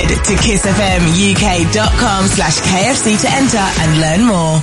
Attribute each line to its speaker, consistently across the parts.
Speaker 1: Head to kissfmuk.com/KFC to enter and learn more.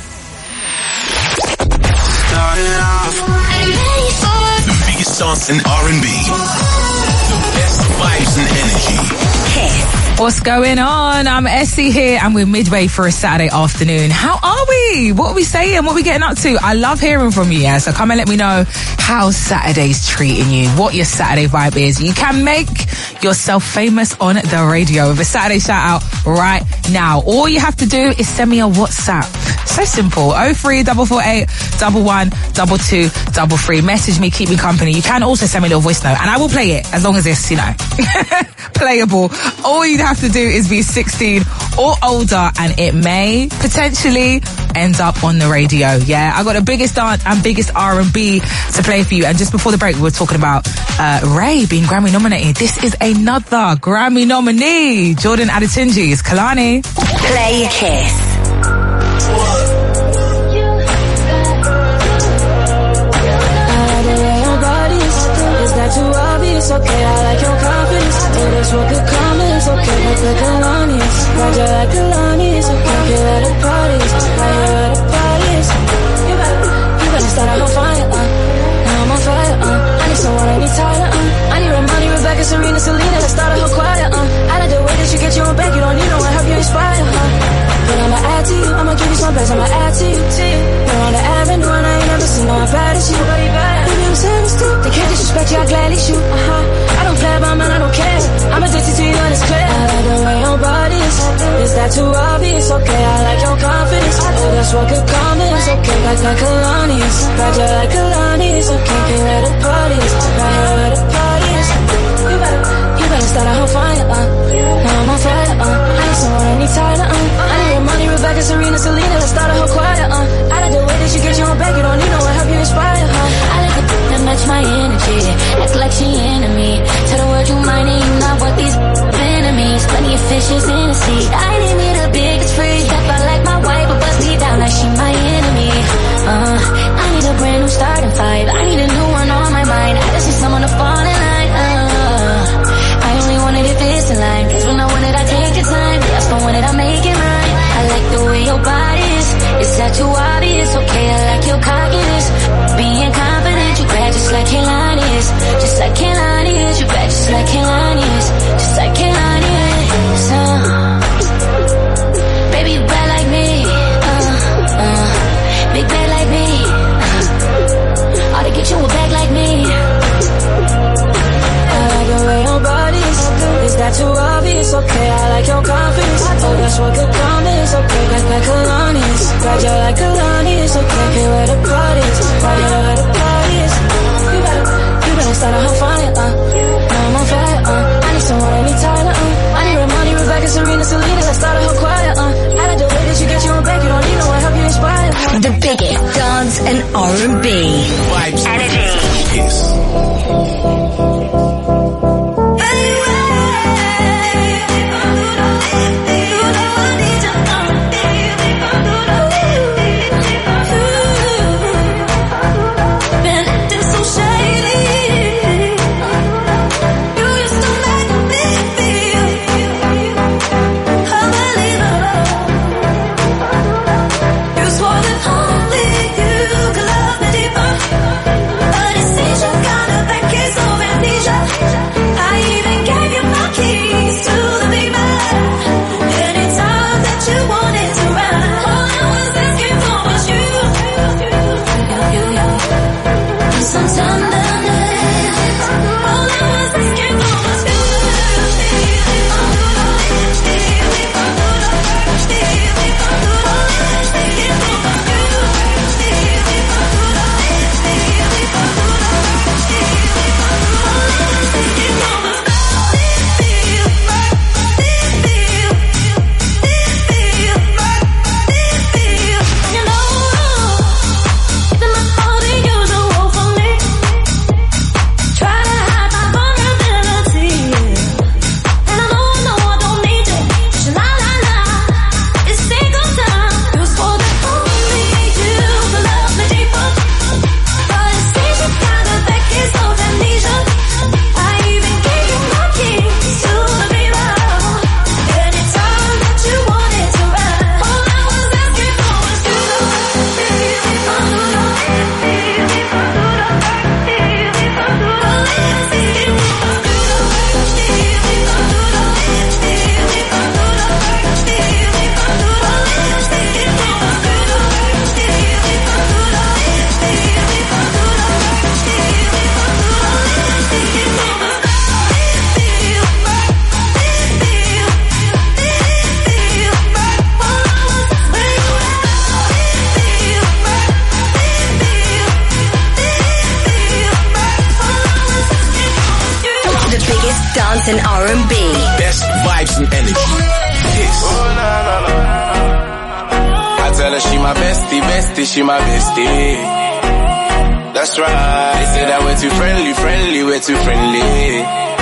Speaker 2: Started off the biggest songs in R&B, the best vibes and energy.
Speaker 1: Kiss.
Speaker 3: What's going on? I'm Essie here and we're midway for a Saturday afternoon. How are we? What are we saying? What are we getting up to? I love hearing from you, yeah? So come and let me know how Saturday's treating you, what your Saturday vibe is. You can make yourself famous on the radio with a Saturday shout out right now. All you have to do is send me a WhatsApp. So simple. 03448 112233. Message me, keep me company. You can also send me a little voice note and I will play it as long as it's, playable. All you have to do is be 16 or older and it may potentially end up on the radio. Yeah, I got the biggest dance and biggest R&B to play for you. And just before the break, we were talking about Ray being Grammy nominated. This is another Grammy nominee. Jordan Adetunji's Kalani.
Speaker 1: Play Kiss.
Speaker 4: Too obvious, okay, I like your confidence. Oh, that's what could come is okay, like Kalani is. Roger like Kalani is okay, feel at the parties, right here at the parties. You better start out on fire, now I'm on fire, I need someone, I need Tyler, I need Ramani, Rebecca, Serena, Selena, let's start a whole choir, I like the way that you get your own back, you don't need no one, help you inspire, But I'ma add to you, I'ma give you some best, I'ma add to you. We're on the avenue and I ain't never seen no one bad as you. Baby, I'm saying this too. They can't disrespect you, I gladly shoot. I don't play about man, I don't care. I'm addicted to you and it's clear. I like the way your body is that too obvious? Okay, I like your confidence. Oh, that's what could come is okay, like Kalani is. Roger like Kalani is okay, feel at the parties, right here at the parties. You better start a whole fire, now I'm on fire, I need someone, I need Tyler, I need Ramani, Rebecca, Serena, Selena, let's start a whole choir, I like the way that you get your own back, you don't need no one, help you inspire, I like the that match my energy, act like she into me, tell the world you mine and you not what these enemies, plenty of fishes in the sea, I need me the biggest free, step out like my wife, but bust me down like she my enemy, I need a brand new starting fight, I need a new one on my mind, I just need someone to fall in line, I only wanted it this in line, cause when I want it I take your time, that's the one that I make it right, I like the way your body is that too obvious, okay, I like your cockiness, being confident, you bad just like Kalani is, just like Kalani is, you bad just like Kalani is, just like Kalani is, baby you bad like me, big bad like me, ought to get you a bag like me, I like the way your body is that too obvious, okay, I like your confidence, oh that's what could come is, okay, like Kalani is, Roger like Kalani is, okay, feel at the parties, right here at the parties, you better start a whole fire, now I'm on fire, I need someone, I need Tyler, I need Ramani, Rebecca, Serena, Selena, let's start a whole choir, I like the way that you get your own back, you don't need no one, help you inspire,
Speaker 1: The biggest dance and R&B.
Speaker 2: Vibes.
Speaker 1: Energy.
Speaker 2: Kiss. vibes and energy. Kiss.
Speaker 5: I tell her she my bestie, she my bestie. That's right. They say that we're too friendly, we're too friendly.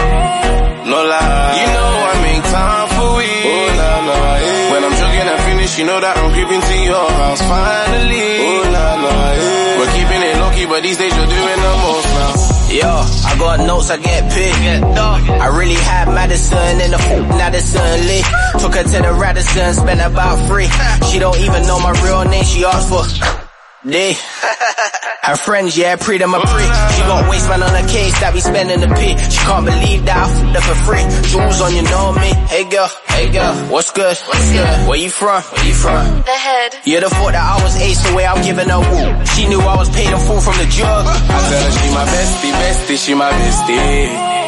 Speaker 5: No lie. You know I make time for it. Oh, nah, nah, yeah. When I'm joking and finish, you know that I'm creeping to your house finally. Oh, nah, nah, yeah. We're keeping it low-key, but these days you're doing the most now.
Speaker 6: Yo, I got notes, I get picked. I really had Madison in the Madison Lee. Took her to the Radisson, spent about free. She don't even know my real name, she asked for D. Her friends, yeah, pre them a prick. She got waistband on her case that we spending the pit. She can't believe that I f***ed her for free. Jewels on, you know me. Hey girl, what's good? Where you from?
Speaker 7: The head.
Speaker 6: You'd have thought that I was ace the way I'm giving her woo. She knew I was paid in full from the jug.
Speaker 5: I tell her she my bestie, she my bestie.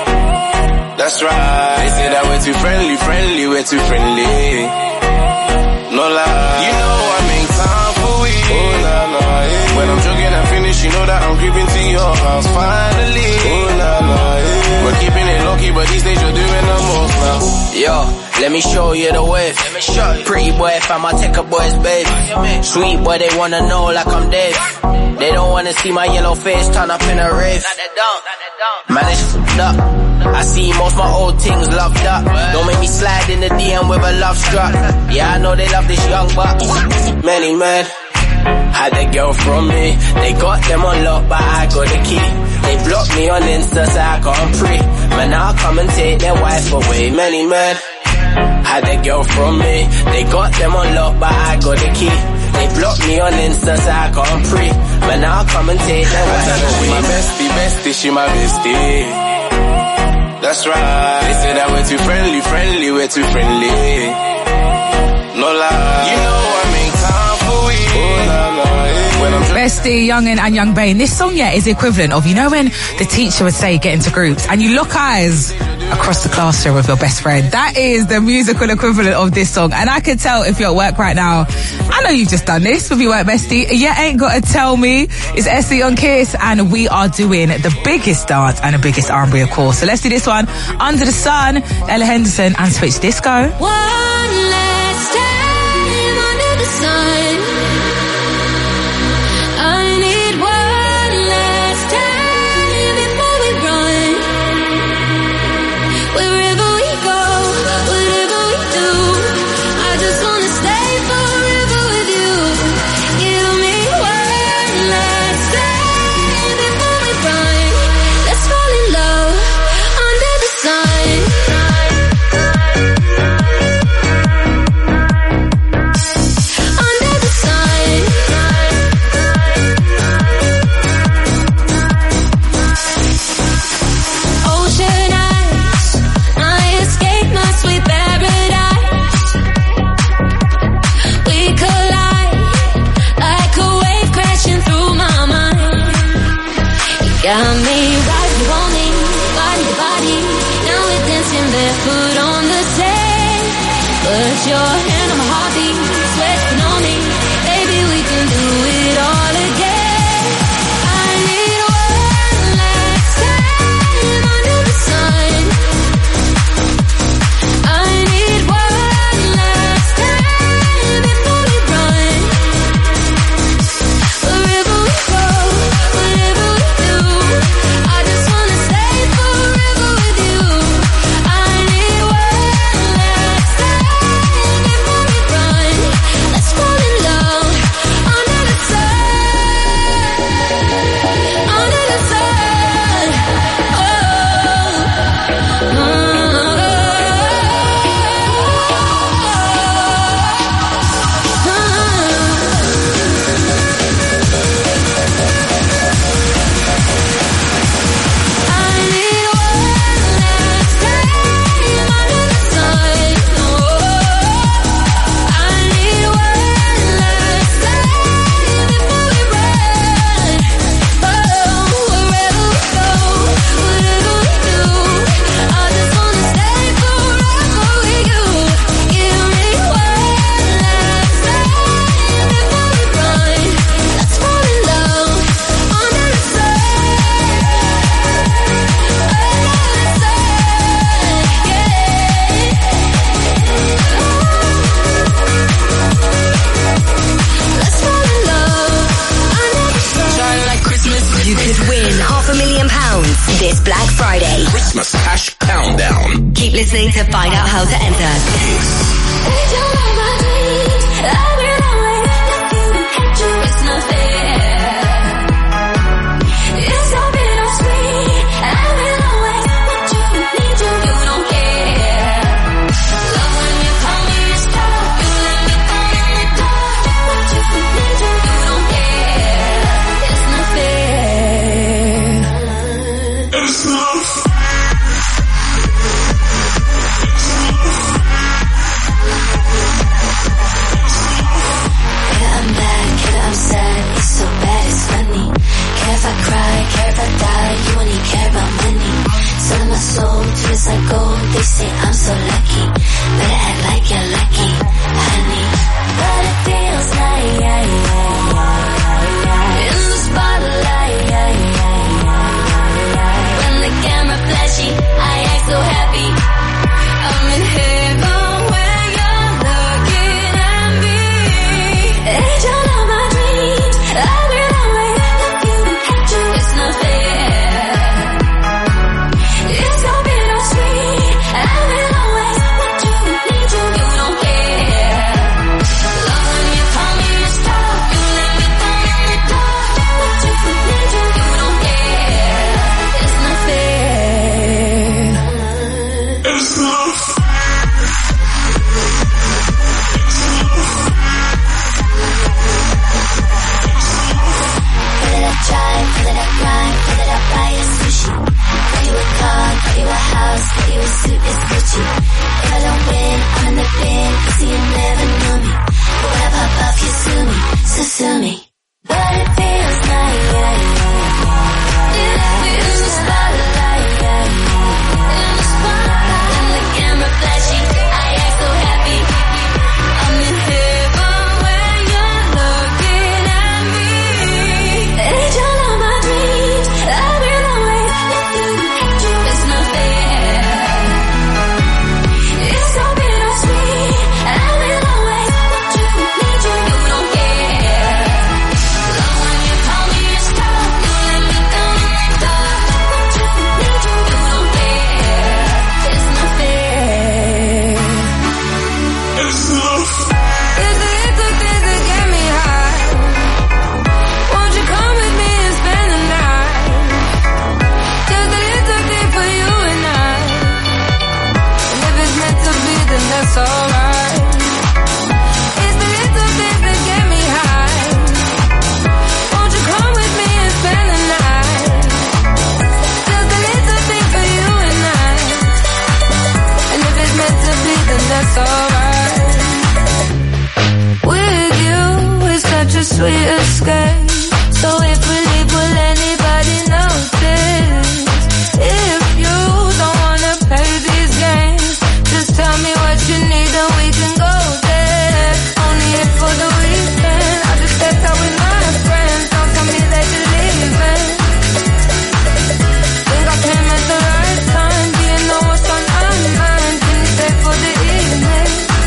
Speaker 5: That's right. They say that we're too friendly, we're too friendly. No lie. You know I make time for it. Oh, nah, nah, yeah. When I'm joking and finish, you know that I'm creeping to your house finally. Oh, nah, nah, yeah. We're keeping it low-key, but these days you're doing the most now.
Speaker 6: Yo, let me show you the way. Pretty boy, if I'ma take a boy's babe. Sweet boy, they wanna know like I'm Dave. They don't wanna see my yellow face turn up in a rave. Man, it's f***ed up. I see most my old things loved up. Don't make me slide in the DM with a love struck. Yeah, I know they love this young buck. Many men had a girl from me. They got them on lock, but I got the key. They blocked me on Insta, so I can't pre. Man, I'll come and take their wife away. Many men had a girl from me. They got them on lock, but I got the key. They blocked me on Insta, so I can't pre. Man, I'll come and take their wife away.
Speaker 5: My bestie, she my bestie. That's right. They say that we're too friendly, we're too friendly. No lie. You know I make time for it. Oh, nah, nah, yeah. When I'm
Speaker 3: Bestie, Youngin and Young Bane. This song, yeah, is the equivalent of, you know, when the teacher would say get into groups and you lock eyes across the classroom with your best friend. That is the musical equivalent of this song. And I can tell if you're at work right now, I know you've just done this with your work bestie. You ain't got to tell me. It's Essie on Kiss and we are doing the biggest dance and the biggest R&B, of course. So let's do this one. Under the Sun, Ella Henderson and Switch Disco.
Speaker 4: One last time under the sun. I need one last time before we run. Wherever we go, whatever we do, I just wanna stay forever with you. Give me one last time before we run. Let's fall in love under the sun. Under the sun. Ocean eyes, I escape my sweet paradise. We collide like a wave crashing through my mind. You got me right, you want me, body to body. Now we're dancing barefoot on the sand. Put your hand on my heartbeat, sweating on me. Baby, we can do it all again. I need one last time under the sun. I need one last time before we run. Wherever we go, whatever we do, I just wanna stay forever with you. I need one last time before we run.
Speaker 1: listening to find out how to enter.
Speaker 4: It's like gold, they say I'm so lucky. Better act like you're lucky, honey. But it feels like in the spotlight. When the camera flashy, I act so happy. I'm in heaven when you're looking at me. Angel of my dreams, I've been away with you. Had you, it's not fair. Sue me, but it feels like in the spotlight. When the camera flashy, I act so happy. I'm in heaven when you're looking at me. Angel of my dreams, I've been away with you. It's not fair. It's so bittersweet. I've been away with you. Need you, you don't care. That's alright. It's the little things that get me high. Won't you come with me and spend the night? Just a little thing for you and I. And if it's meant to be, then that's alright. With you, it's such a sweet escape. So if we leave, will anybody notice? If you don't wanna play these games, just tell me what you need and we can go there. Only here for the weekend. I just stepped out with my friends. Don't tell me that you're leaving. Think I came at the right time. Do you know what's on our mind? Can you stay for the evening?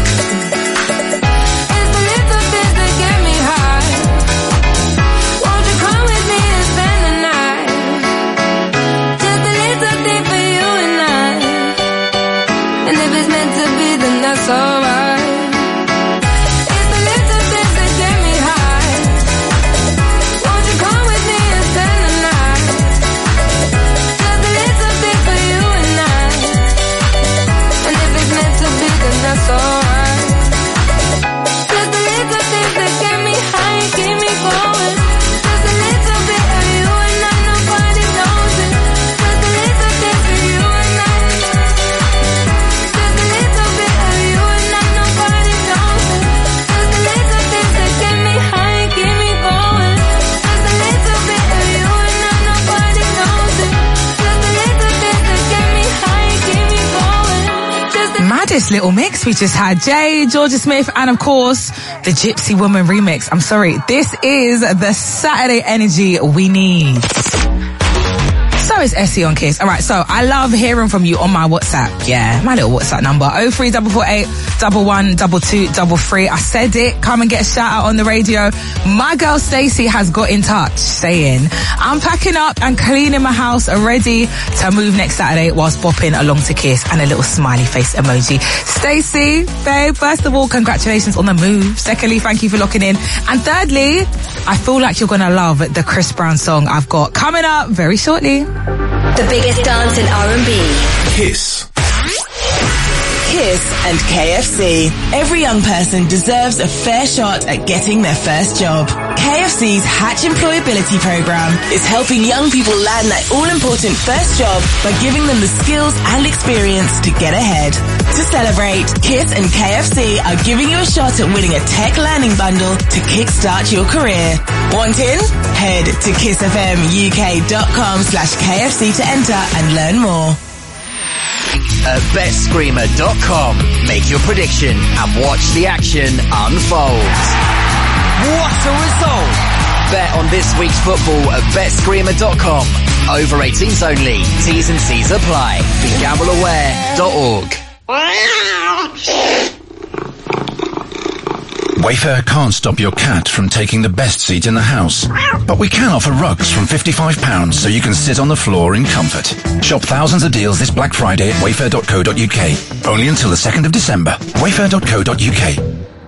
Speaker 4: It's the little things that get me high. Won't you come with me and spend the night? Just a little thing for you and I. And if it's meant to be, then that's alright. It's the little things that get me high. Won't you come with me and spend the night? Just a little thing for you and I. And if it's meant to be, then that's alright. Just the little things that get me high and keep me going. Just a little bit of you and I, nobody knows it. Just a little thing for you and I. Just a little bit of you and I, nobody knows it. Just a little things that get me high and keep me going. Just a little bit of you and I, nobody knows it. Just a little things that get me high and keep me going.
Speaker 3: Maddest little mix. We just had Jay, Georgia Smith, and of course, the Gypsy Woman remix. I'm sorry, this is the Saturday energy we need. So So is Essie on Kiss. All right, so I love hearing from you on my WhatsApp. Yeah, my little WhatsApp number, 03448 112233. I said it. Come and get a shout out on the radio. My girl Stacey has got in touch saying, I'm packing up and cleaning my house, ready to move next Saturday whilst bopping along to Kiss, and a little smiley face emoji. Stacey, babe, first of all, congratulations on the move. Secondly, thank you for locking in. And thirdly, I feel like you're going to love the Chris Brown song I've got coming up very shortly.
Speaker 1: The biggest dance in R&B.
Speaker 2: Kiss.
Speaker 7: Kiss and KFC. Every young person deserves a fair shot at getting their first job. KFC's Hatch Employability Program is helping young people land that all-important first job by giving them the skills and experience to get ahead. To celebrate, Kiss and KFC are giving you a shot at winning a tech learning bundle to kickstart your career. Want in? Head to kissfmuk.com/KFC to enter and learn more.
Speaker 8: At BetScreamer.com, make your prediction and watch the action unfold. What a result! Bet on this week's football at BetScreamer.com. Over 18s only. T's and C's apply. BeGambleAware.org.
Speaker 2: Wayfair can't stop your cat from taking the best seat in the house. But we can offer rugs from £55 so you can sit on the floor in comfort. Shop thousands of deals this Black Friday at wayfair.co.uk. Only until the 2nd of December. Wayfair.co.uk.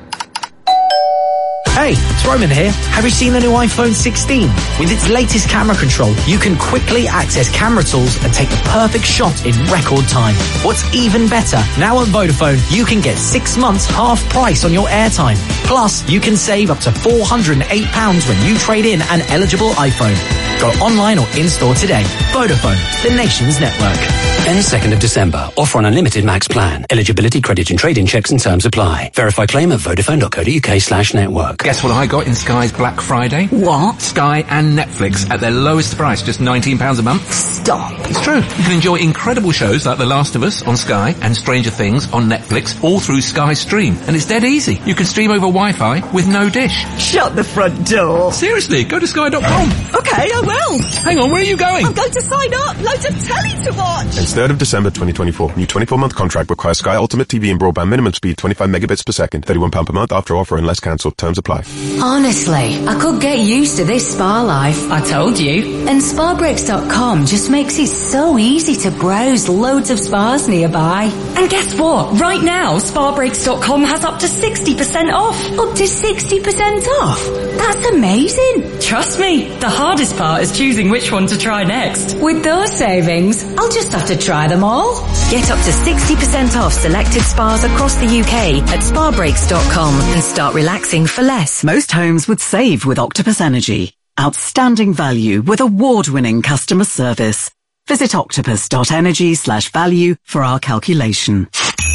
Speaker 9: Hey, it's Roman here. Have you seen the new iPhone 16? With its latest camera control, you can quickly access camera tools and take the perfect shot in record time. What's even better, now on Vodafone, you can get 6 months half price on your airtime. Plus, you can save up to £408 when you trade in an eligible iPhone. Go online or in-store today. Vodafone, the nation's network.
Speaker 10: End 2nd of December. Offer on unlimited max plan. Eligibility, credit and trade-in checks and terms apply. Verify claim at vodafone.co.uk/network.
Speaker 11: Guess what I got in Sky's Black Friday?
Speaker 3: What?
Speaker 11: Sky and Netflix at their lowest price, just £19 a month.
Speaker 3: Stop.
Speaker 11: It's true. You can enjoy incredible shows like The Last of Us on Sky and Stranger Things on Netflix, all through Sky Stream. And it's dead easy. You can stream over Wi-Fi with no dish.
Speaker 7: Shut the front door.
Speaker 11: Seriously, go to sky.com.
Speaker 7: Okay, I will.
Speaker 11: Hang on, where are you going?
Speaker 7: I'm going to sign up. Loads of telly to watch.
Speaker 12: And 3rd of December 2024. New 24-month contract requires Sky Ultimate TV and broadband minimum speed 25 megabits per second. £31 per month after offer unless cancelled. Terms apply.
Speaker 1: Honestly, I could get used to this spa life. I told you. And SpaBreaks.com just makes it so easy to browse loads of spas nearby. And guess what? Right now, SpaBreaks.com has up to 60% off. Up to 60% off? That's amazing. Trust me, the hardest part is choosing which one to try next. With those savings, I'll just have to try them all. Get up to 60% off selected spas across the UK at SpaBreaks.com and start relaxing for less.
Speaker 13: Most homes would save with Octopus Energy. Outstanding value with award-winning customer service. Visit octopus.energy/value for our calculation.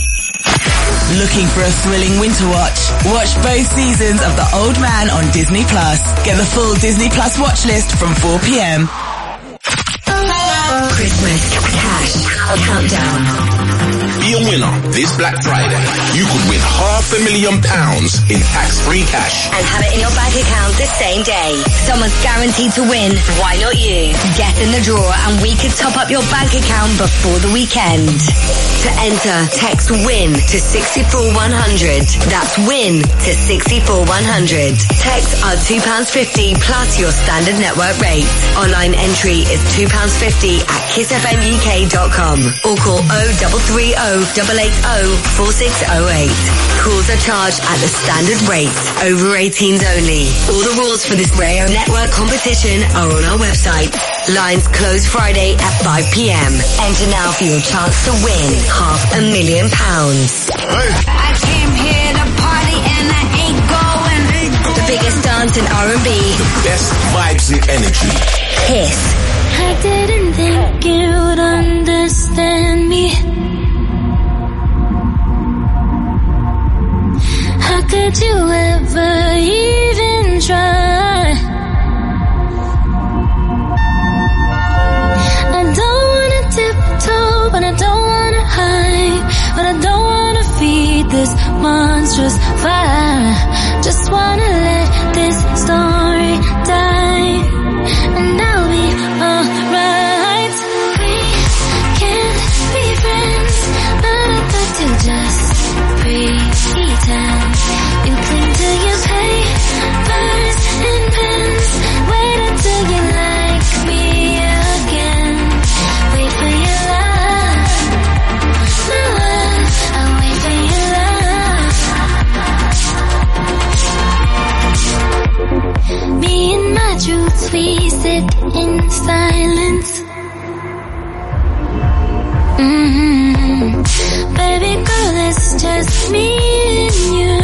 Speaker 7: Looking for a thrilling winter watch? Watch both seasons of The Old Man on Disney Plus. Get the full Disney Plus watch list from 4 p.m.
Speaker 1: Christmas cash countdown.
Speaker 2: Be a winner this Black Friday. You could win £500,000 in tax-free cash.
Speaker 1: And have it in your bank account the same day. Someone's guaranteed to win. Why not you? Get in the draw and we could top up your bank account before the weekend. To enter, text WIN to 64100. That's WIN to 64100. Text are £2.50 plus your standard network rate. Online entry is £2.50 at kissfmuk.com or call 0330 880 4608. Calls are charged at the standard rate. Over 18s only. All the rules for this radio network competition are on our website. Lines close Friday at 5 p.m. Enter now for your chance to win £500,000.
Speaker 14: I came here to party and I ain't going.
Speaker 1: The biggest dance in R&B.
Speaker 2: The best vibes and energy.
Speaker 1: Kiss.
Speaker 4: I didn't think you would understand me. How could you ever even try? I don't wanna tiptoe, but I don't wanna hide. But I don't wanna feed this monstrous fire. Just wanna let this story die, and I'll be alright. pretend. You cling to your papers and pens. Wait until you like me again. Wait for your love. My love, I'll wait for your love. Me and my truths, we sit in silence. Baby girl, it's just me and you.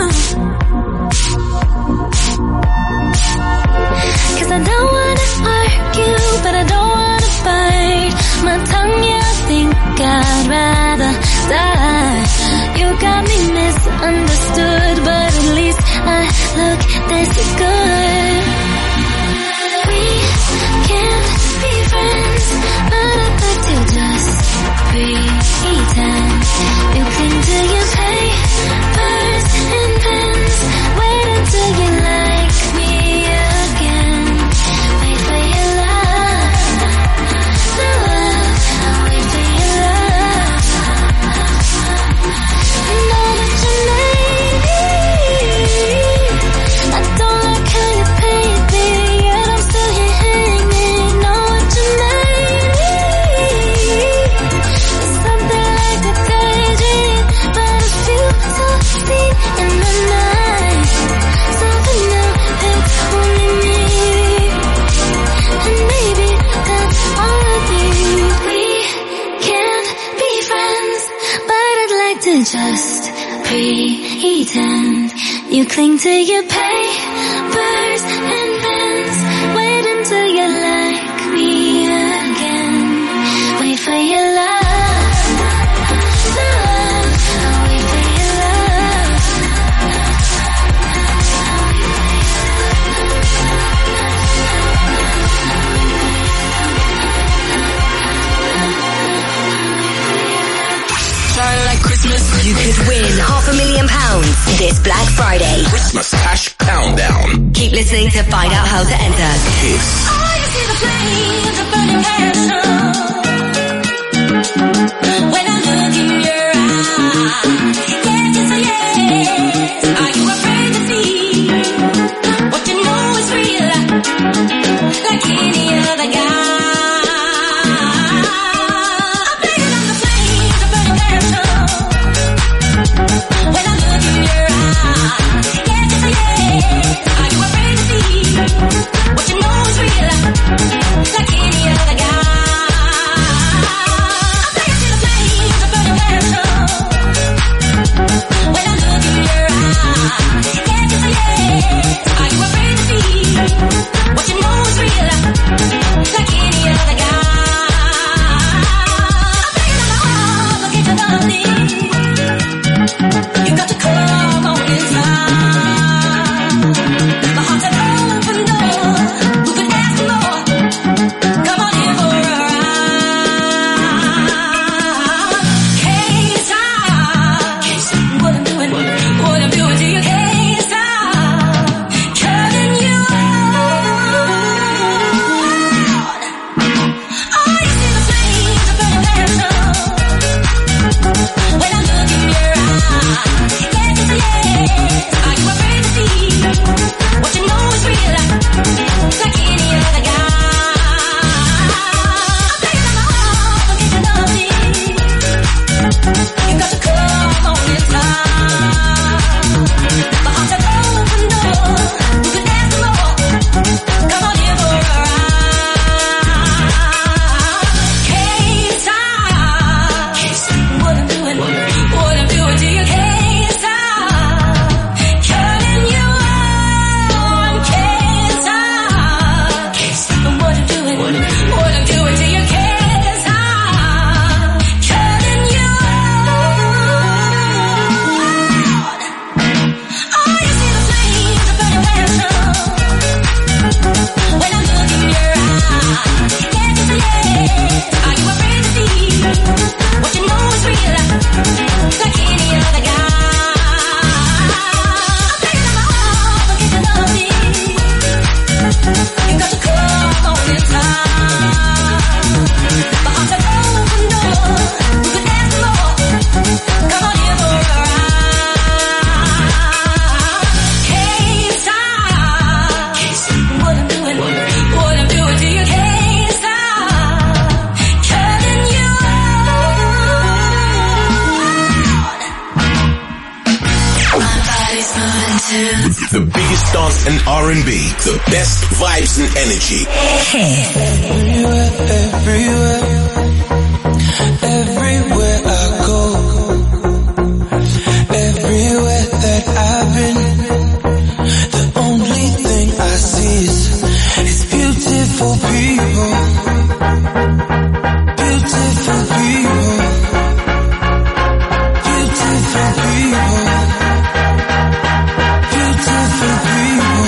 Speaker 4: 'Cause I don't wanna argue, but I don't wanna bite my tongue, yeah, I think I'd rather die. You got me misunderstood, but at least I look this good. We can't be friends, but I'd like to just pretend. You cling to your papers and pens. Wait until you like me again. Wait for your love. My love, I'll wait for your love. I know that you made me. I don't like how you paint me, yet I'm still here hanging. Know what you made me. It's something like a daydream, but it feels so deep in the night. Something now, it's only me. And maybe that's all I need. We can't be friends, but I'd like to just pretend. You cling to your papers and pens. Wait until you like me again. Wait for your love. Love, I'll wait for your love.
Speaker 1: Shine like Christmas. You could win £500,000 this Black Friday.
Speaker 15: Christmas cash countdown.
Speaker 1: Keep listening to find out how to enter.
Speaker 15: Kiss.
Speaker 4: Oh, you see the flames of burning passion when I look in your eyes. Yes, yes, yes. Are you afraid to see what you know is real, like any other guy? I'm playing on the flames of burning passion when I look in your eyes. Yes, yes, yes. Are you afraid to see what you know is real, like any other guy? I'm playing to the flames of burning passion
Speaker 15: The biggest dance and R&B, the best vibes and energy.
Speaker 16: Everywhere I go, everywhere that I've been, the only thing I see is beautiful people, beautiful people, beautiful people, beautiful people.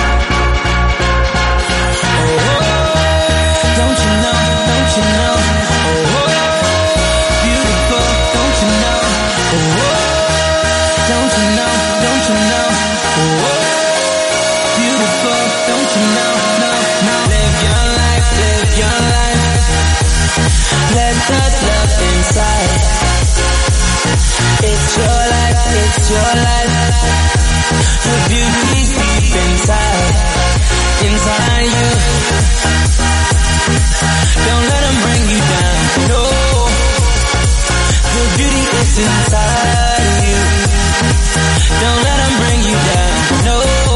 Speaker 16: Oh, don't you know, don't you know? It's your life, it's your life. Your beauty's deep inside, inside you. Don't let them bring you down, no. Your beauty is inside you. Don't let them bring you down, no.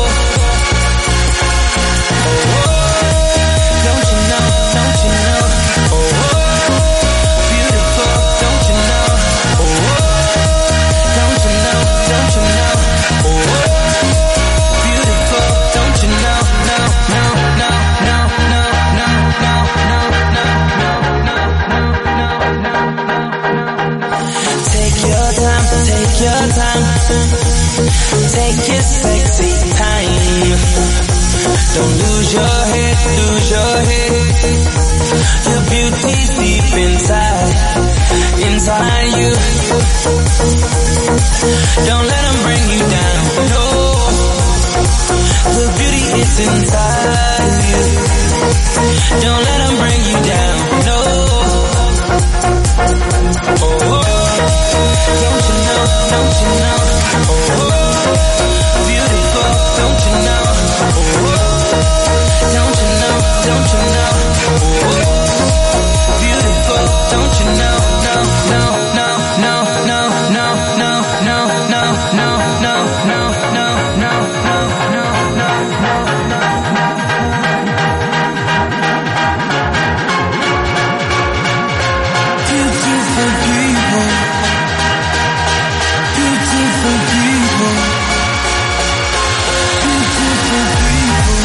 Speaker 16: Oh, don't you know, don't you know? Oh, beautiful, don't you know? Oh, don't you know, don't you know? Oh, beautiful, don't you know? No, no, no, no, no, no, no, no, no, no, no, no, no, no. Take your time, take your time. Take your sexy time. Don't lose your head, lose your head. Your beauty's deep inside, inside you. Don't let them bring you down, no. The beauty is inside you. Don't let them bring you down, no. Oh, don't you know, don't you know? Oh, beautiful, don't you know? Oh, don't you know, don't you know? Oh, beautiful, don't you know? No, no, no, no, no, no, no, no, no, no, no, no, no, no, no, no, no. Beautiful people, beautiful people, beautiful people.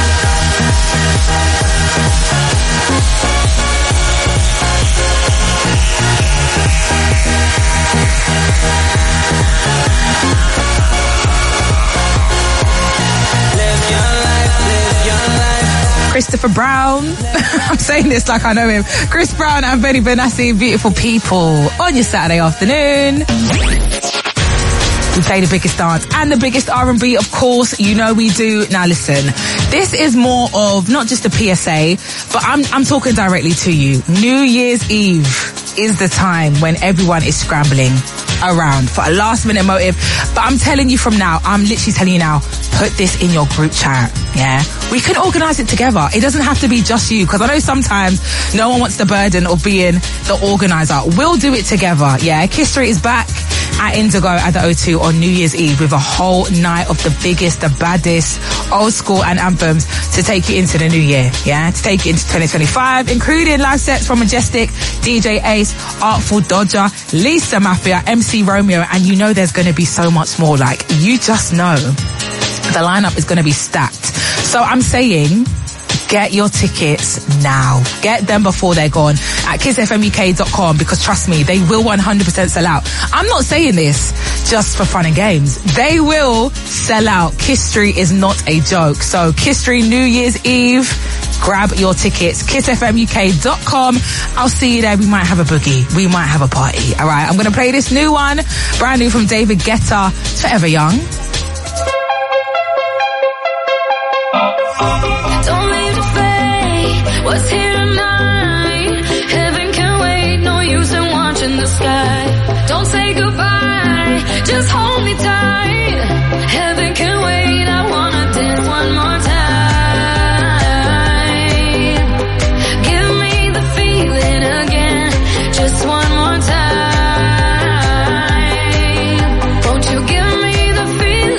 Speaker 16: Live your life, live your life.
Speaker 3: Christopher Brown. I'm saying this like I know him. Chris Brown and Benny Benassi, beautiful people, on your Saturday afternoon. We play the biggest dance and the biggest R&B, of course. You know we do. Now listen, this is more of not just a PSA, but I'm talking directly to you. New Year's Eve is the time when everyone is scrambling around for a last minute motive. But I'm telling you from now, I'm literally telling you now, put this in your group chat, yeah? We can organise it together. It doesn't have to be just you, because I know sometimes no one wants the burden of being the organiser. We'll do it together, yeah? Kiss Street is back at Indigo at the O2 on New Year's Eve with a whole night of the biggest, the baddest, old school and anthems to take you into the new year, yeah? To take you into 2025, including live sets from Majestic, DJ Ace, Artful Dodger, Lisa Mafia, MC Romeo, and you know there's going to be so much more. Like, you just know the lineup is going to be stacked. So I'm saying, get your tickets now. Get them before they're gone at kissfmuk.com, because trust me, they will 100% sell out. I'm not saying this just for fun and games. They will sell out. Kiss Street is not a joke. So Kiss Street New Year's Eve, grab your tickets, kissfmuk.com. I'll see you there. We might have a boogie. We might have a party. All right, I'm going to play this new one, brand new from David Guetta, Forever Young.
Speaker 4: Don't leave the fate, what's here tonight? Heaven can wait, no use in watching the sky. Don't say goodbye, just hold me tight. Heaven can wait, I wanna dance one more time. Give me the feeling again, just one more time. Won't you give me the feeling?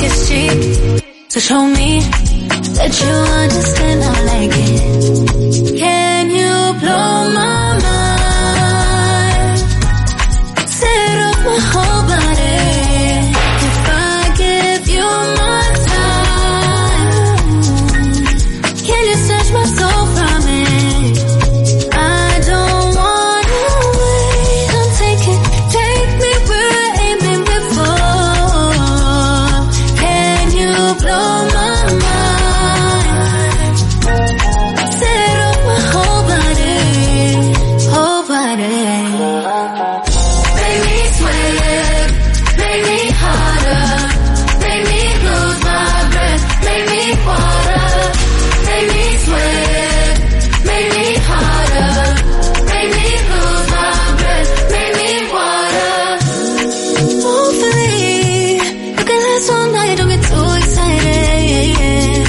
Speaker 4: is cheap. So show me that you understand I like it. Can you blow my mind? Set up my whole body. If I give you my time, can you snatch my soul from it? I don't wanna wait. Don't take me where I ain't been before. Can you blow my mind? Set up my whole body, whole body. Make me sweat, make me harder, make me lose my breath, make me water, make me sweat, make me harder, make me lose my breath, make me water. Hopefully, you can last all night, don't get too excited.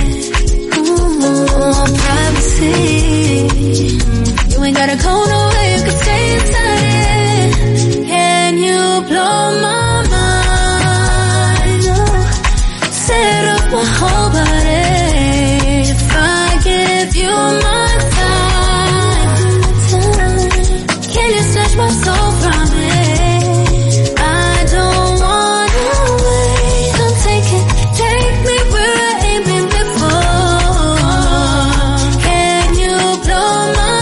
Speaker 4: Privacy, you ain't gotta go nowhere, you can stay inside it. Can you blow my mind? Set up my whole body. If I give you my time, can you snatch my soul from it? I don't wanna wait. Don't take me where I ain't been before. Can you blow my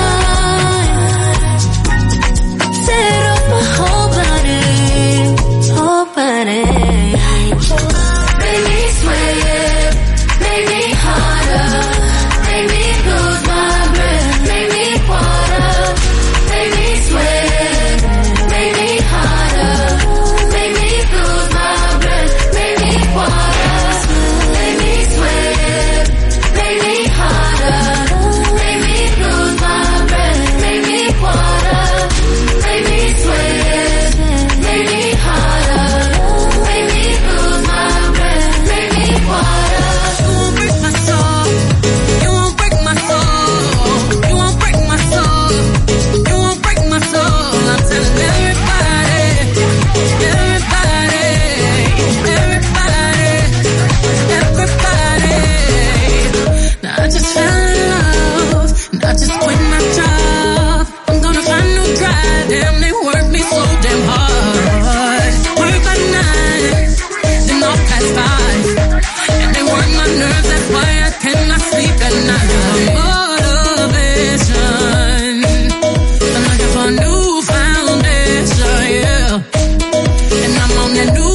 Speaker 4: mind? Set up my whole body, whole body. Make me sweat, make me harder, make me lose my breath, make me water, make me sweat, make me harder, make me lose my breath, make me water, make me sweat, make me harder, make me lose my breath, make me water, make me sweat, make me harder, make me lose my breath, make me water. You won't break my soul, you won't break my soul, you won't break my soul, you won't break my soul. I'm telling everybody, everybody, everybody, everybody. Now I just fell in love, and I just quit my job. I'm gonna find a new drive, damn they work me so damn hard. Work by 9, then off past 5, and they work my nerves, that's why I cannot sleep at night. Motivation, I'm looking for a new foundation, yeah. And I'm on that new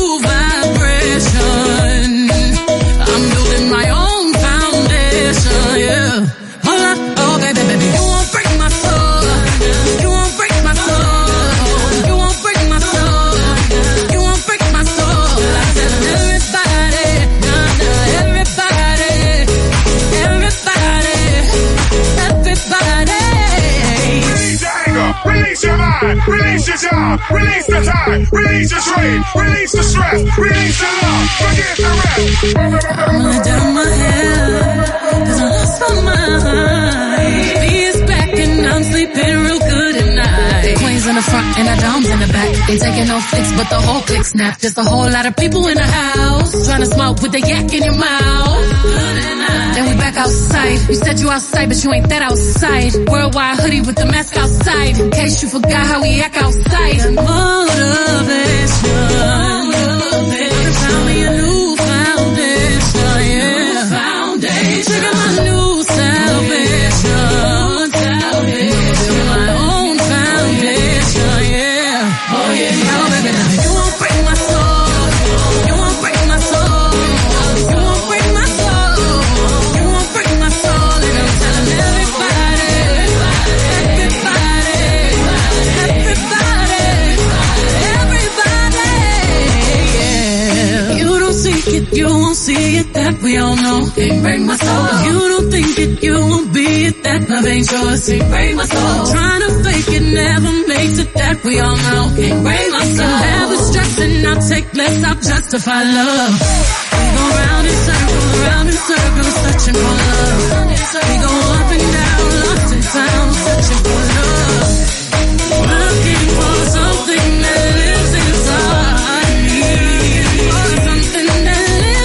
Speaker 4: vibration. I'm building my own foundation, yeah. Hold up, oh baby, baby, you won't break my soul. You won't break my soul. You won't break my soul. You won't break my soul. I'm telling everybody, nah, nah, everybody, everybody, everybody.
Speaker 17: Release your anger, release your mind, release your job, release the time, release your strain, release the stress, release the love, forget the rest.
Speaker 4: I'm gonna down my head, 'cause I lost my mind. B is back and I'm sleeping real good at night. Queens in the front and the doms in the back. They taking no flicks, but the whole click snap. Just a whole lot of people in the house, trying to smoke with the yak in your mouth. Then we back outside. You said you outside, but you ain't that outside. Worldwide hoodie with the mask outside, in case you forgot how we act outside. Motivation, found me a new foundation, yeah. Foundation, trigger my new salvation. My own foundation, yeah. Oh yeah, oh baby, you won't break my soul. You won't break my soul. You won't break my soul. You won't break my soul. And I'm telling everybody, everybody, everybody, everybody, yeah. You don't see it, you won't see it, that we all know. Can't break my soul. You don't think it, you won't be it, that love ain't yours. Can't break my soul. Trying to fake it never makes it, that we all know. Can't break my soul. Never stressing, I'll take less, I'll justify love. We go round in circles, searching for love. We go up and down, lost and found, searching for love. Looking for something that lives inside me. For something that lives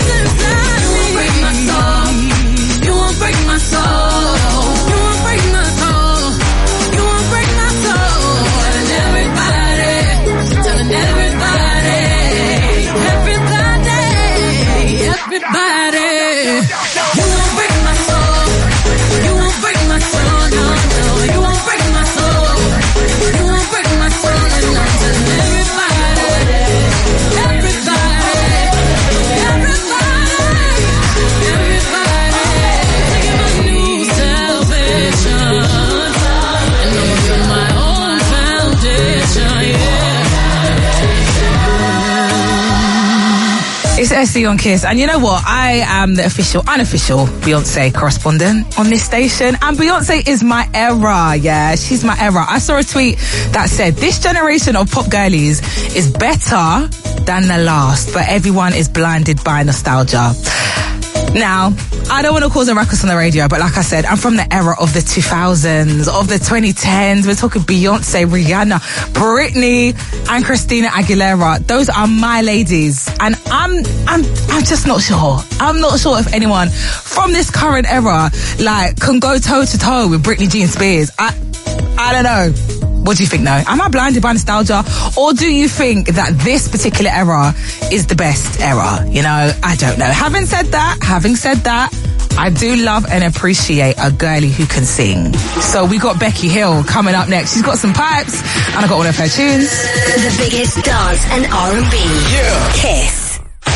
Speaker 3: It's SC on Kiss, and you know what? I am the unofficial Beyonce correspondent on this station, and Beyonce is my era. Yeah, she's my era. I saw a tweet that said, this generation of pop girlies is better than the last, but everyone is blinded by nostalgia. Now, I don't want to cause a ruckus on the radio, but like I said, I'm from the era of the 2000s, of the 2010s. We're talking Beyonce, Rihanna, Britney, and Christina Aguilera. Those are my ladies, and I'm just not sure. I'm not sure if anyone from this current era can go toe to toe with Britney Jean Spears. I don't know. What do you think, though? Am I blinded by nostalgia? Or do you think that this particular era is the best era? You know, I don't know. Having said that, I do love and appreciate a girlie who can sing. So we got Becky Hill coming up next. She's got some pipes, and I got one of her tunes.
Speaker 1: The biggest dance and R&B.
Speaker 7: Yeah.
Speaker 1: Kiss.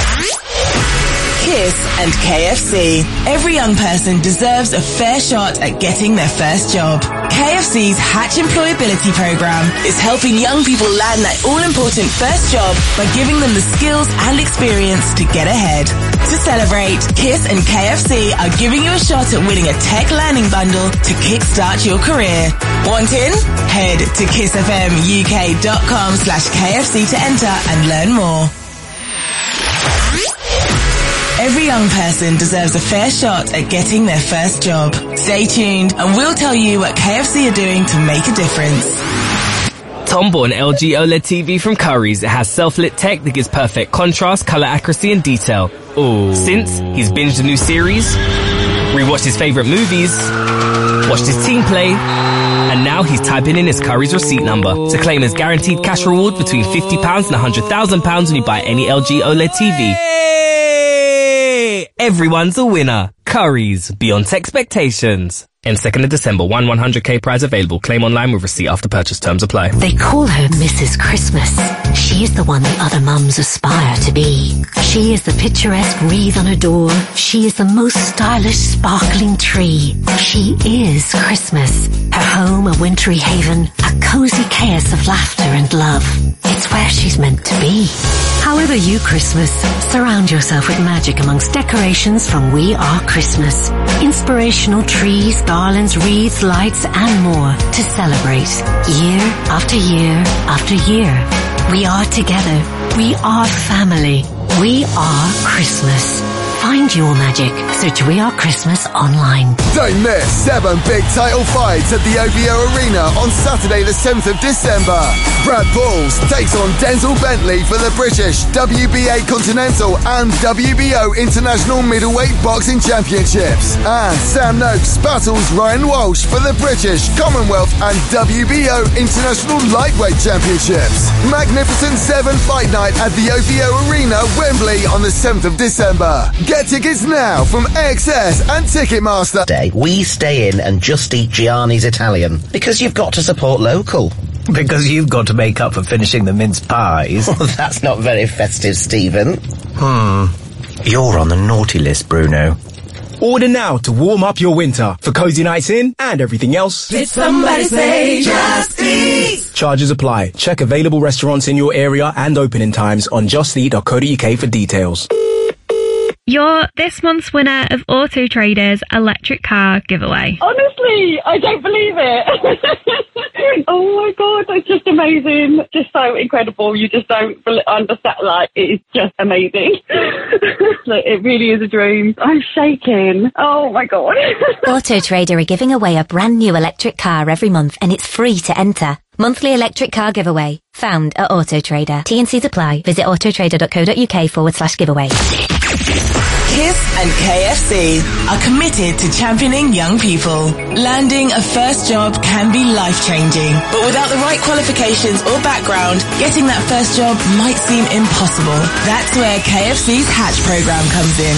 Speaker 7: Kiss and KFC. Every young person deserves a fair shot at getting their first job. KFC's Hatch Employability Program is helping young people land that all-important first job by giving them the skills and experience to get ahead. To celebrate, Kiss and KFC are giving you a shot at winning a tech learning bundle to kickstart your career. Want in? Head to kissfmuk.com/KFC to enter and learn more. Every young person deserves a fair shot at getting their first job. Stay tuned and we'll tell you what KFC are doing to make a difference.
Speaker 18: Tom bought an LG OLED TV from Currys. It has self-lit tech that gives perfect contrast, color accuracy and detail. Ooh. Since, he's binged a new series, rewatched his favorite movies, watched his team play, and now he's typing in his Currys receipt number to claim his guaranteed cash reward between £50 and £100,000 when you buy any LG OLED TV. Everyone's a winner. Currys, beyond expectations. End 2nd of December, 100k prize available. Claim online with receipt after purchase. Terms apply.
Speaker 19: They call her Mrs. Christmas. She is the one that other mums aspire to be. She is the picturesque wreath on her door. She is the most stylish, sparkling tree. She is Christmas. Her home, a wintry haven, a cozy chaos of laughter and love. It's where she's meant to be. However you Christmas, surround yourself with magic amongst decorations from We Are Christmas. Inspirational trees, garlands, wreaths, lights, and more to celebrate year after year after year. We are together. We are family. We are Christmas. Find your magic. Search We Are Christmas online.
Speaker 20: Don't miss 7 big title fights at the OVO Arena on Saturday the 7th of December. Brad Balls takes on Denzel Bentley for the British WBA Continental and WBO International Middleweight Boxing Championships. And Sam Noakes battles Ryan Walsh for the British Commonwealth and WBO International Lightweight Championships. Magnificent 7 fight night at the OVO Arena, Wembley on the 7th of December. Get tickets now from AXS and Ticketmaster.
Speaker 21: We stay in and just eat Gianni's Italian because you've got to support local.
Speaker 22: Because you've got to make up for finishing the mince pies.
Speaker 21: Well, that's not very festive, Stephen.
Speaker 22: You're on the naughty list, Bruno.
Speaker 23: Order now to warm up your winter for cozy nights in and everything else.
Speaker 16: Did somebody say Just Eat?
Speaker 23: Charges apply. Check available restaurants in your area and opening times on justeat.co.uk for details.
Speaker 24: You're this month's winner of Auto Trader's electric car giveaway.
Speaker 25: Honestly, I don't believe it. Oh my God, that's just amazing. Just so incredible. You just don't understand. It's just amazing. It really is a dream. I'm shaking. Oh my God.
Speaker 26: Auto Trader are giving away a brand new electric car every month and it's free to enter. Monthly electric car giveaway. Found at Auto Trader. T&Cs apply. Visit autotrader.co.uk/giveaway.
Speaker 7: Kiss and KFC are committed to championing young people. Landing a first job can be life-changing, but without the right qualifications or background, getting that first job might seem impossible. That's where KFC's Hatch program comes in.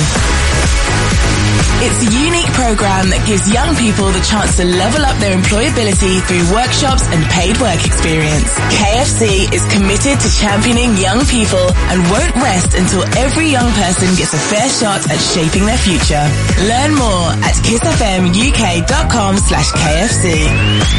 Speaker 7: It's a unique program that gives young people the chance to level up their employability through workshops and paid work experience. KFC is committed to championing young people and won't rest until every young person gets a fair shot at shaping their future. Learn more at kissfmuk.com/KFC.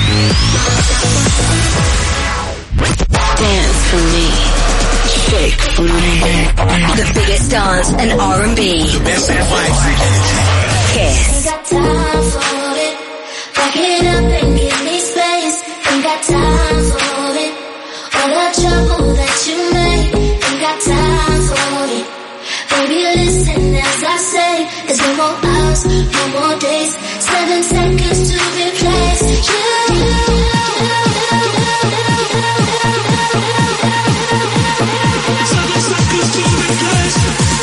Speaker 16: Dance for me. Shake.
Speaker 1: The biggest dance and R&B.
Speaker 15: The best vibes and energy.
Speaker 1: Kiss.
Speaker 4: Ain't got time for it. Back it up and give me space. Ain't got time for it. All the trouble that you make. Ain't got time for it. Baby, listen as I say. There's no more hours, no more days. 7 seconds to replace you. 7 seconds to replace.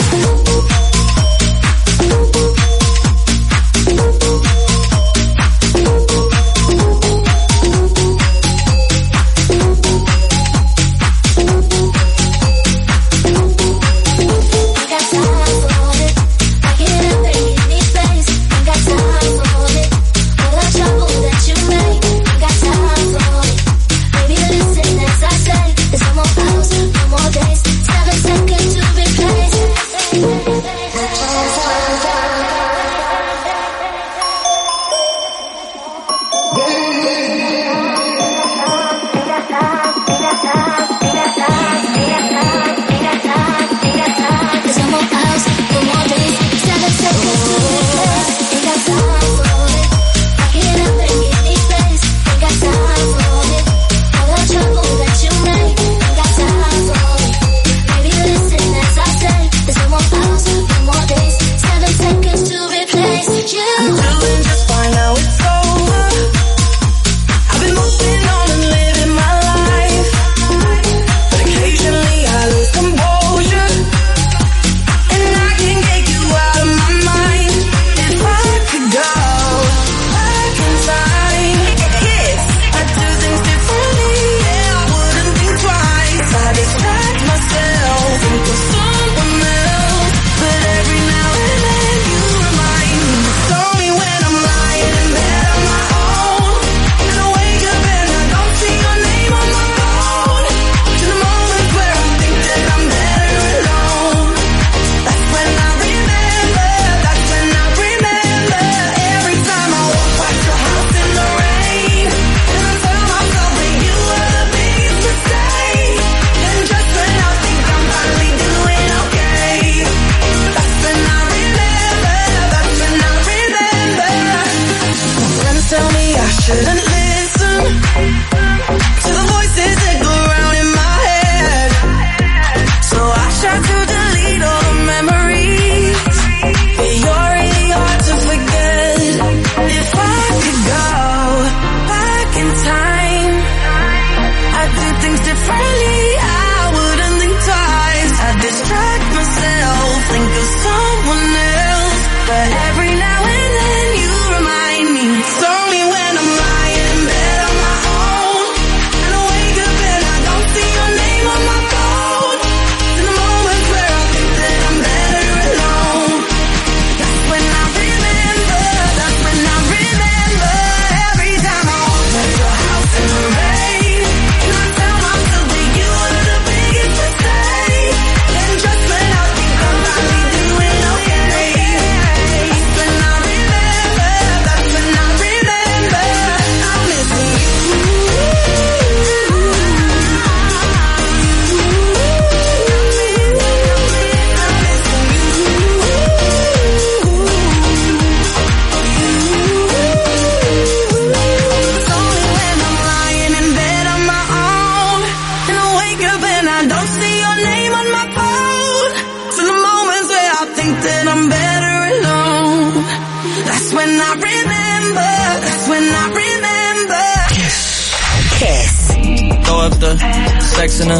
Speaker 16: Sex in her.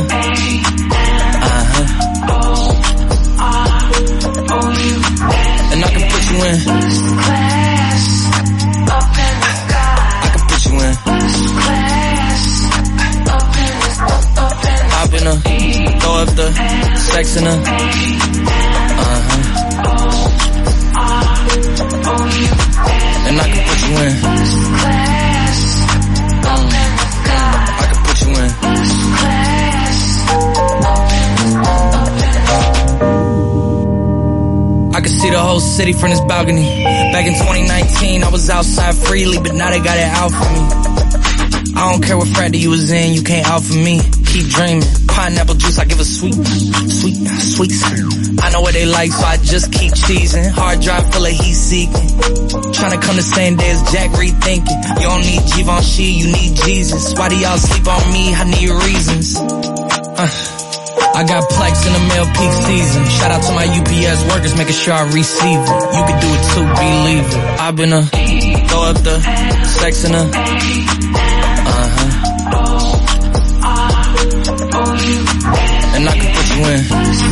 Speaker 16: And I can put you in. I can put you in. Hop in her. Throw up the sex in her. And I can put you in. I can put you in. I can see the whole city from this balcony. Back in 2019, I was outside freely, but now they got it out for me. I don't care what frat you was in, you can't out for me. Keep dreaming. Pineapple juice, I give a sweet. I know what they like, so I just keep cheesing. Hard drive full of heat seeking. Tryna come the same day as Jack rethinking. You don't need Givenchy, you need Jesus. Why do y'all sleep on me? I need reasons. I got Plex in the mail peak season. Shout out to my UPS workers, making sure I receive it. You can do it too, believe it. I've been throw up the sex in the and I can put you in.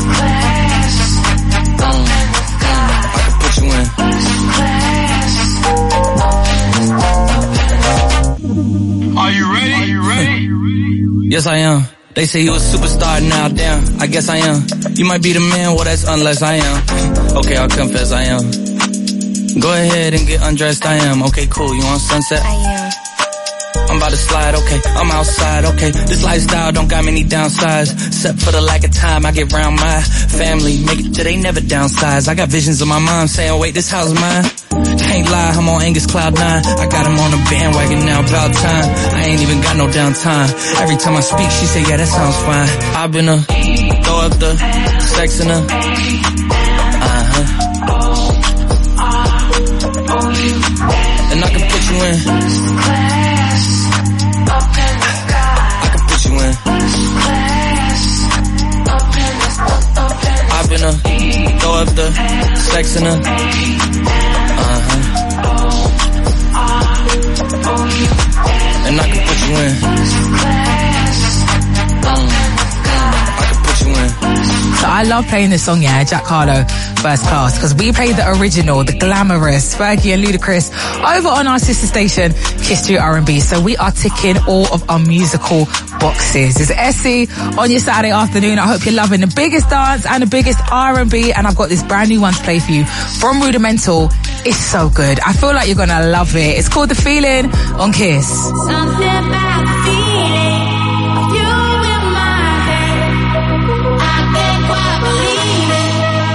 Speaker 16: I can put you in.
Speaker 17: Are you ready?
Speaker 16: Yes, I am. They say you a superstar now, damn. I guess I am. You might be the man, well that's unless I am. Okay, I'll confess I am. Go ahead and get undressed, I am. Okay, cool, you want sunset? I am. I'm about to slide, okay, I'm outside, okay. This lifestyle don't got many downsides. Except for the lack of time I get round my family. Make it till they never downsize. I got visions of my mom saying, wait, this house mine. Can't lie, I'm on Angus Cloud 9. I got him on the bandwagon now, about time. I ain't even got no downtime. Every time I speak, she say, yeah, that sounds fine. I've been throw up the sex in the and I can put you in. I can put you in. I've been throw up the sex in the and I can put you in. I can put you in.
Speaker 3: So I love playing this song, yeah, Jack Harlow, First Class, because we played the original, the glamorous Fergie and Ludacris over on our sister station, Kiss 2 R&B. So we are ticking all of our musical boxes. It's Essie on your Saturday afternoon. I hope you're loving the biggest dance and the biggest R&B, and I've got this brand new one to play for you from Rudimental. It's so good. I feel like you're gonna love it. It's called The Feeling on Kiss.
Speaker 4: Something about the feeling of you in my head. I can't quite believe it.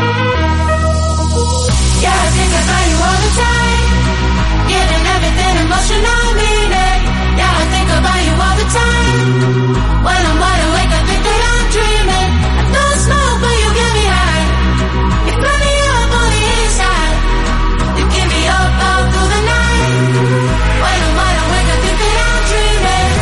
Speaker 4: Yeah, I think about you all the time, giving everything emotional meaning. Yeah, I think about you all the time. When I'm wide awake, I think that I'm dreaming. I don't smoke, but you get me high. You put me up on the inside. You keep me up all through the night. When I'm wide awake, I think that I'm dreaming.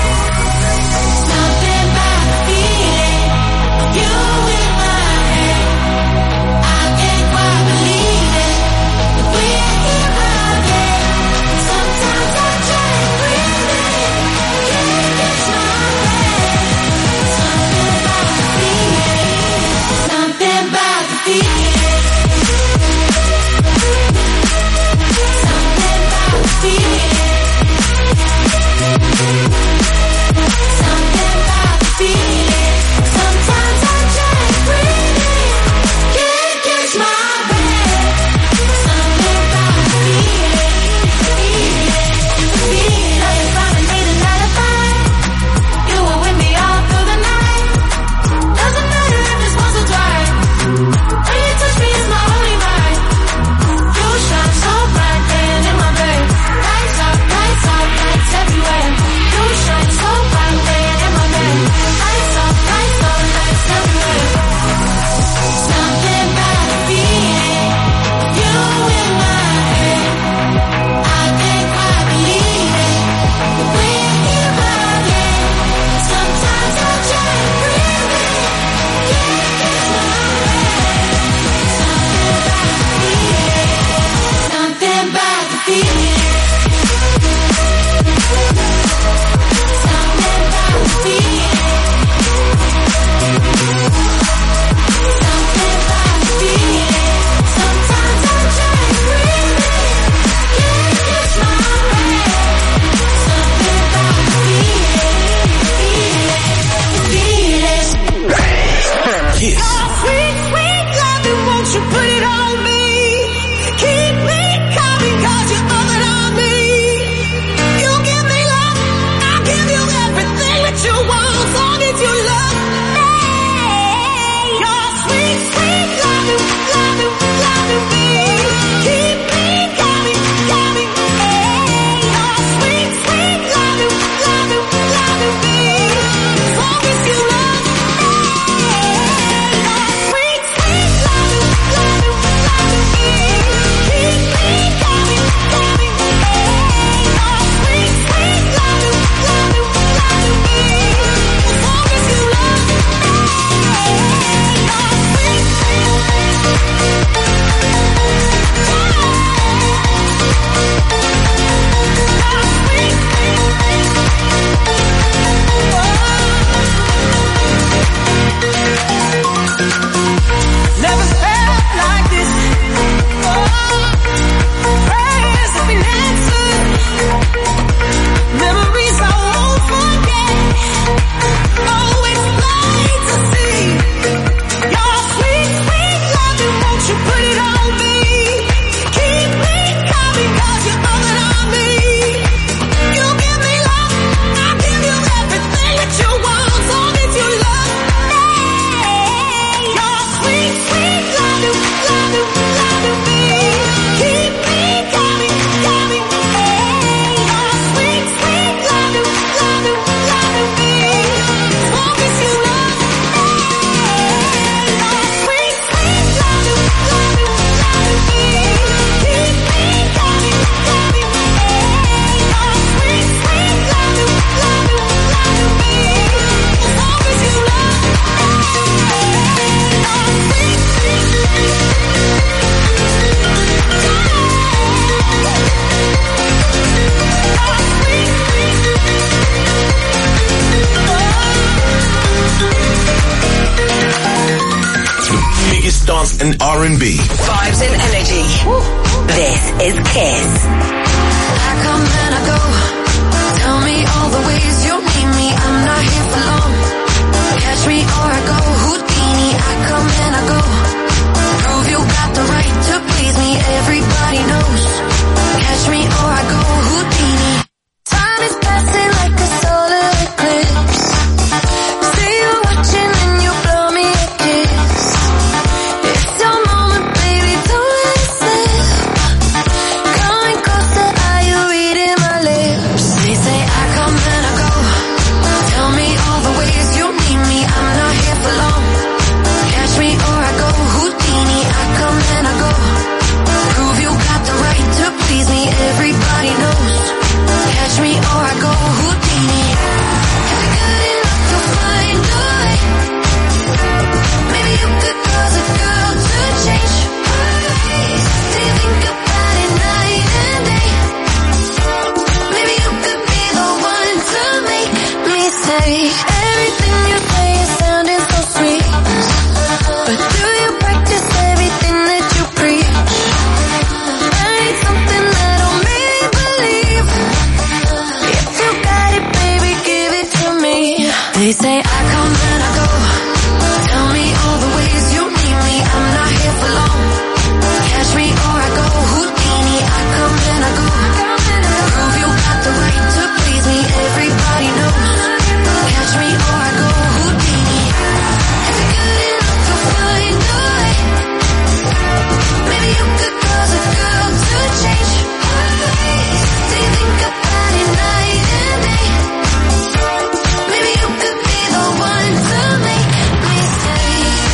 Speaker 15: dance and R&B.
Speaker 1: Vibes and energy. This is Kiss.
Speaker 14: I come and I go. Tell me all the ways you need me. I'm not here for long. Catch me or I go Houdini. I come and I go. Prove you got the right to please me. Everybody knows. Catch me or I go Houdini. Time is passing like a solar eclipse. See you watching and you blow me a kiss. It's your moment, baby, don't let it slip. Coming closer, are you reading my lips? They say I come and I go. Tell me all the ways you need me. I'm not here for long. Catch me or I go Houdini. I come and I go. Prove you got the right to please me. Everybody knows. Catch me or I go Houdini. If you're good enough to find a way, maybe you could cause a girl to change her ways. Do you think about it night and day? Maybe you could be the one to make me say everything you say is sounding so sweet. But do you practice everything that you preach? I need something that'll make me believe. If you got it, baby, give it to me. They say I come and I go. Tell me all the ways you need me. I'm not here for long. Catch me or I go Houdini. I come and I go. Prove you got the right to please me. Everybody knows. Catch me or I go Houdini. If you're good enough to find a way, maybe you could cause a girl to change her ways. Do you think about it night and day? Maybe you could be the one to make me stay.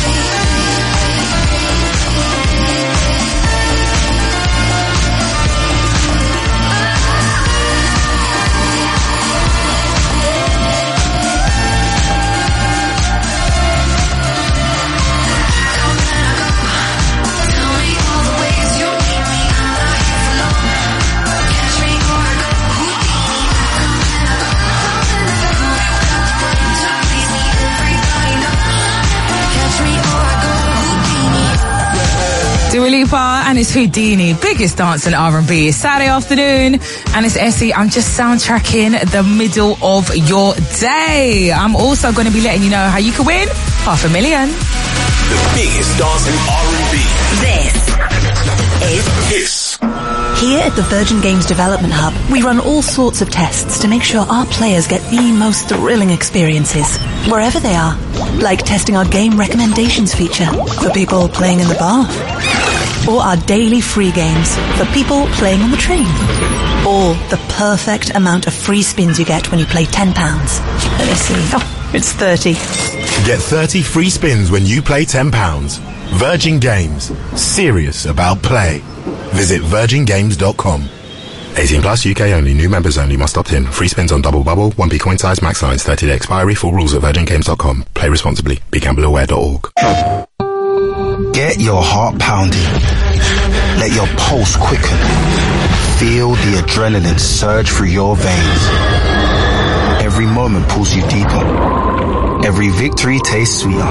Speaker 14: Tell me all the ways you need me. I'm not here for long. Catch me or I go Houdini. Come and I go. Prove you got the right to please me. Everybody knows. Catch me or I go Houdini.
Speaker 3: Dua Lipa and it's Houdini, biggest dance in R&B. It's Saturday afternoon and it's Essie. I'm just soundtracking the middle of your day. I'm also going to be letting you know how you can win $500,000.
Speaker 15: The biggest dance in R&B.
Speaker 1: This is
Speaker 15: Kiss.
Speaker 5: Here at the Virgin Games Development Hub, we run all sorts of tests to make sure our players get the most thrilling experiences, wherever they are. Like testing our game recommendations feature for people playing in the bath. Or our daily free games for people playing on the train. Or the perfect amount of free spins you get when you play £10. Let's see. Oh, it's 30.
Speaker 6: Get 30 free spins when you play £10. Virgin Games. Serious about play. Visit virgingames.com. 18 plus, UK only. New members only. Must opt in. Free spins on double bubble, 1p coin size, max size, 30-day expiry. Full rules at virgingames.com. Play responsibly. BeGambleAware.org.
Speaker 8: Get your heart pounding. Let your pulse quicken. Feel the adrenaline surge through your veins. Every moment pulls you deeper. Every victory tastes sweeter.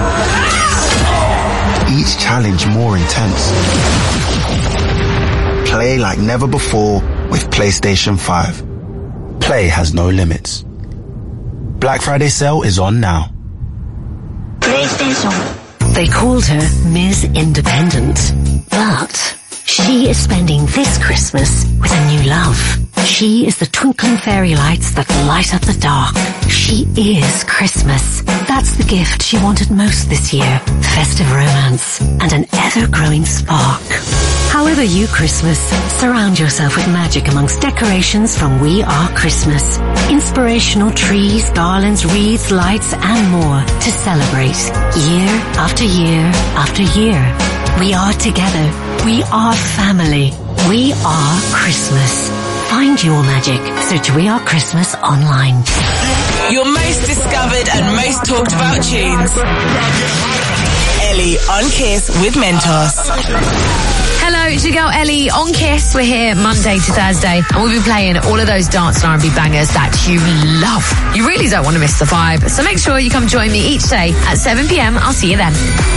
Speaker 8: Each challenge more intense. Play like never before with PlayStation 5. Play has no limits. Black Friday sale is on now.
Speaker 19: PlayStation. They called her Ms. Independent, but she is spending this Christmas with a new love. She is the twinkling fairy lights that light up the dark. She is Christmas. That's the gift she wanted most this year. Festive romance and an ever-growing spark. However you Christmas, surround yourself with magic amongst decorations from We Are Christmas. Inspirational trees, garlands, wreaths, lights and more to celebrate year after year after year. We are together. We are family. We are Christmas. Find your magic. Search We Are Christmas online.
Speaker 7: Your most discovered and most talked about tunes. Ellie on Kiss with Mentos.
Speaker 9: Hello, it's your girl Ellie on Kiss. We're here Monday to Thursday and we'll be playing all of those dance and R&B bangers that you love. You really don't want to miss the vibe, so make sure you come join me each day at 7 p.m. I'll see you then.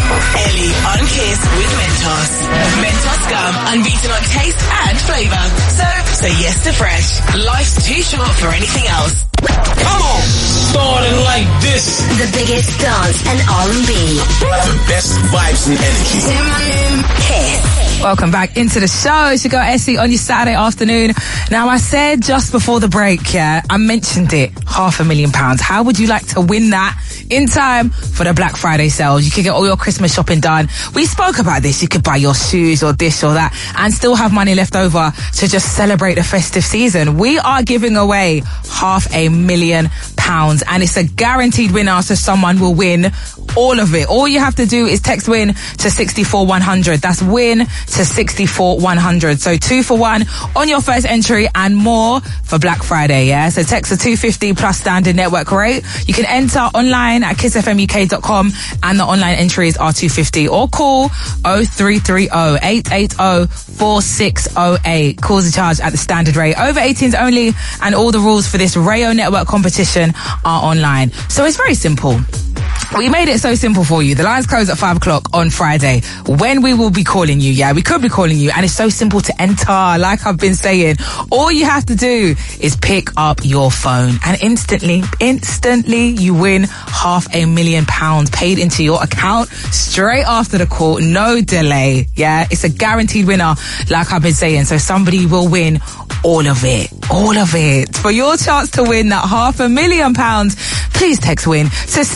Speaker 7: Ellie on Kiss with Mentos. Mentos gum, unbeaten on taste and flavour. So say yes to fresh. Life's too short for anything else.
Speaker 15: Come on! Starting like this.
Speaker 1: The biggest dance and R&B.
Speaker 15: The best vibes and energy.
Speaker 1: Kiss.
Speaker 3: Welcome back into the show. It's your girl Essie on your Saturday afternoon. Now, I said just before the break, I mentioned it, £500,000. How would you like to win that in time for the Black Friday sales? You could get all your Christmas shopping done. We spoke about this. You could buy your shoes or this or that and still have money left over to just celebrate the festive season. We are giving away £500,000 and it's a guaranteed winner, so someone will win all of it. All you have to do is text WIN to 64100. That's WIN to 64100. So 2 for 1 on your first entry and more for Black Friday, yeah? So text the 250 plus standard network rate. You can enter online at kissfmuk.com and the online entries are 250 or call 0330 880 4608. Calls are charged at the standard rate. Over 18s only, and all the rules for this Rayo Network competition are online. So it's very simple. We made it so simple for you. The lines close at 5 o'clock on Friday when we will be calling you. Yeah, we could be calling you and it's so simple to enter. Like I've been saying, all you have to do is pick up your phone and instantly you win £500,000 paid into your account straight after the call. No delay. Yeah, it's a guaranteed winner. Like I've been saying. So somebody will win all of it. For your chance to win that £500,000, please text WIN to